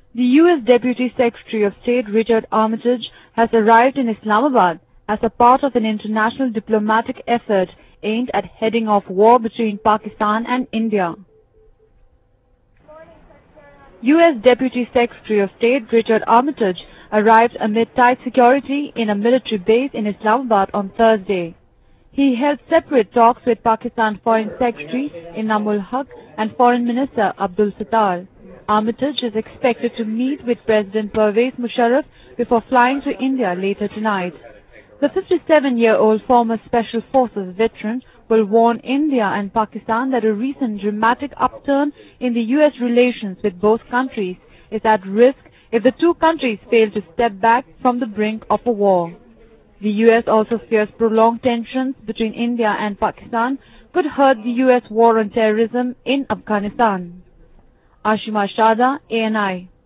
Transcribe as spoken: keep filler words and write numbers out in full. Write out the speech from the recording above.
The U S Deputy Secretary of State Richard Armitage has arrived in Islamabad as a part of an international diplomatic effort aimed at heading off war between Pakistan and India. U S Deputy Secretary of State Richard Armitage arrived amid tight security in a military base in Islamabad on Thursday. He held separate talks with Pakistan Foreign Secretary Inamul Haq and Foreign Minister Abdul Sattar. Armitage is expected to meet with President Pervez Musharraf before flying to India later tonight. The fifty-seven-year-old former Special Forces veteran will warn India and Pakistan that a recent dramatic upturn in the U S relations with both countries is at risk if the two countries fail to step back from the brink of a war. The U S also fears prolonged tensions between India and Pakistan could hurt the U S war on terrorism in Afghanistan. Ashima Shada, A N I